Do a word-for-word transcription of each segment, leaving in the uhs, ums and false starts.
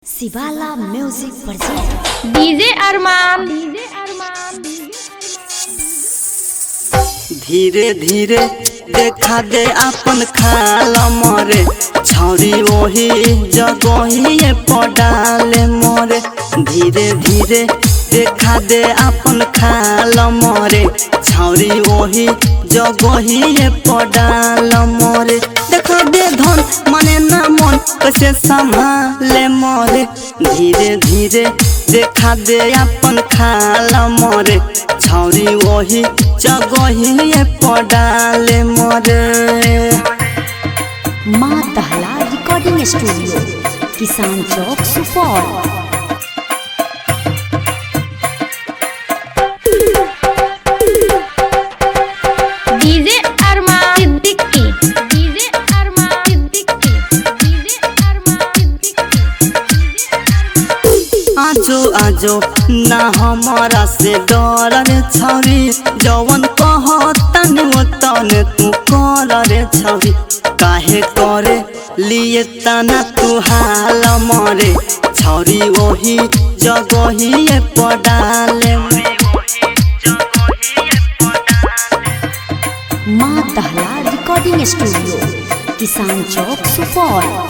शिवाला music present DJ Arman DJ Arman धीरे धीरे देखा दे अपन खाला मोरे छौरी वही जगही पडाले मोरे। धीरे धीरे देखा दे अपन खाला मोरे छौरी वही जगही पडाल मोरे। देखा दे धन मने ना मन कैसे संभाले मोरे। धीरे धीरे देखा दे अपन खाला मोरे छौरी वही जगही पडाले मोरे। माँ दहला recording studio Kisan Chowk Supaul. DJ Arman Siddiqui DJ Arman Siddiqui DJ Arman Siddiqui आजो आजो ना हमारा से डर रे छौरी जवन कहतन ओतन तू कर रे छौरी। काहे करे लिए तना तू हाल मरे छौरी वही जगही पडाले। माँ दहला recording studio Kisan Chowk Supaul.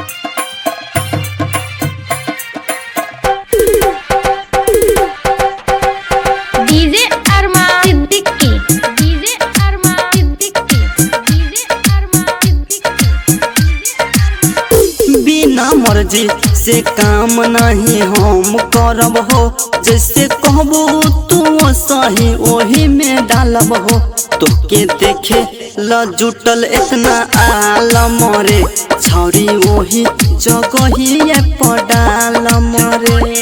DJ Arman Siddiqui DJ Arman Siddiqui DJ Arman Siddiqui बिना मर्जी से काम नहीं हम करब हो। जैसे कहबो तू सही वही में डालब हो। तोके देखे ल जुटल इतना आल मरे छौरी वही जगही पडाल मरे।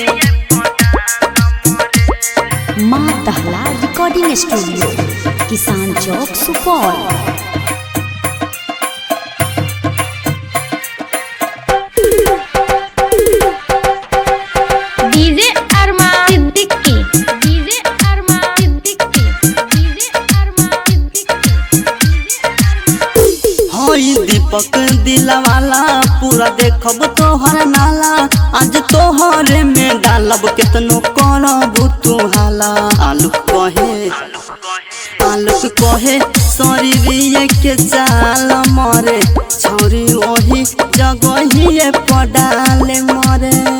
माँ दहला recording studio Kisan Chowk Supaul. DJ Arman Siddiqui DJ Arman Siddiqui DJ Arman Siddiqui हई दीपक दिलवाला पूरा देखब तोहर नाला। आज तोहरे में डालब केतनो करब तू हाला। आलू कहे आलू कहे शरीर के चाल मरे छौरी वही जगही पडाले मरे।